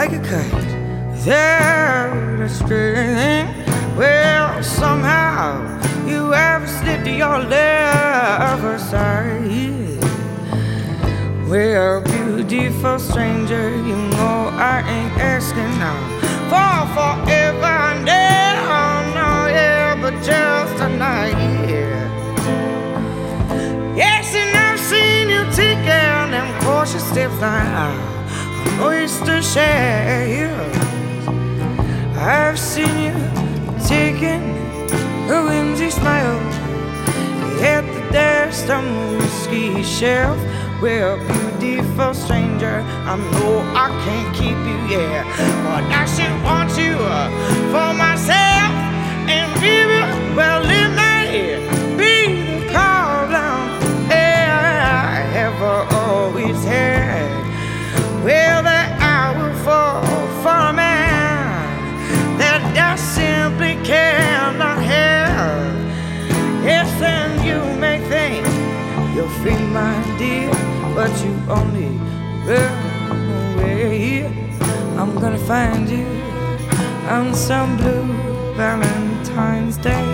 like a kite. There to string. Well, somehow you ever slipped to your left side. Well, beautiful stranger, you know I ain't asking now for forever and ever, no, yeah, but just a night, yeah. Yes, and I've seen you taking them cautious steps now. I know you still share yours. I've seen you taking a whimsy smile at the desk on the whiskey shelf. Well, beautiful stranger, I know I can't keep you, yeah, but I should want you for myself. And baby, well, it may be the problem I ever always had. Well, that I will fall for a man that I simply cannot have. Yes, and you may think you're free, my dear, but you only run away. I'm gonna find you on some blue Valentine's Day.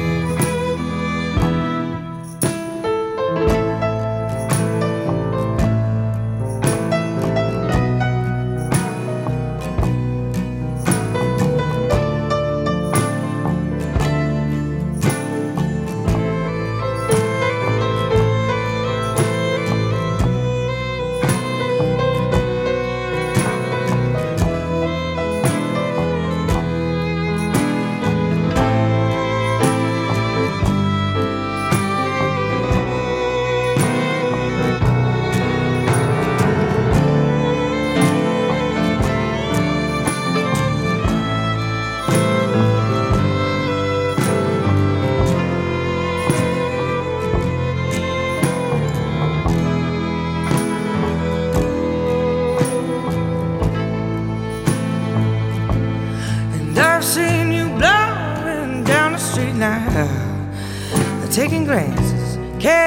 Seen you blowing down the street now, taking glances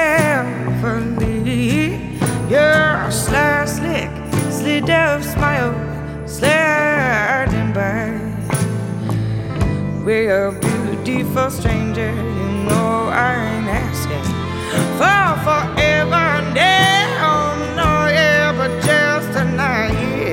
carefully. Your sly, slick, slid-up smile sliding by. We're a beautiful stranger, you know I ain't asking for forever and ever, no, yeah, but just a night.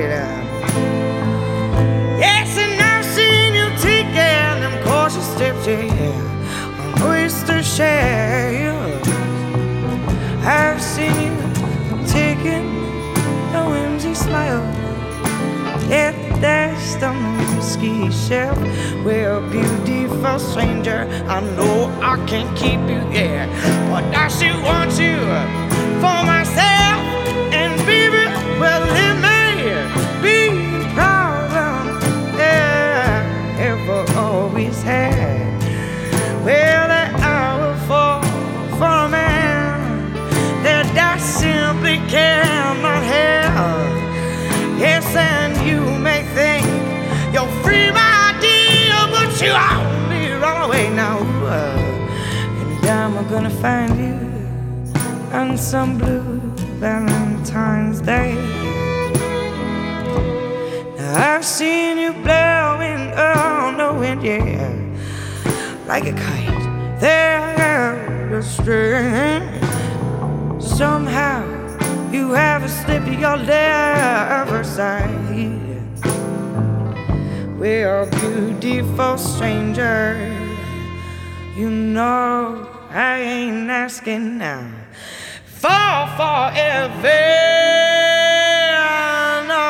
Steps, yeah, on oyster shells. I've seen you taking a whimsy smile at the desk on the whiskey shelf. Well, beautiful stranger, I know I can't keep you, yeah, but I still want you for myself. And baby, well, it may be the problem, yeah, ever always had. Well, that I will fall for a man that I simply cannot have. Yes, and you may think you're free, my dear, but you only run away now. And I'm gonna find you on some blue Valentine's Day. Now I've seen you blowing on the wind, yeah, like a kite, there to string. Somehow you haven't slipped to your left side. We're a beautiful stranger, you know I ain't asking now for forever, no.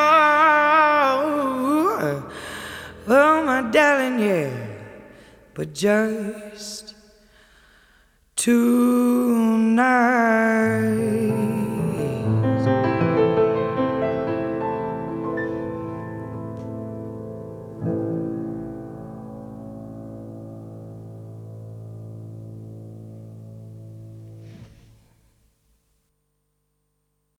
Oh, my darling, yeah, but just tonight.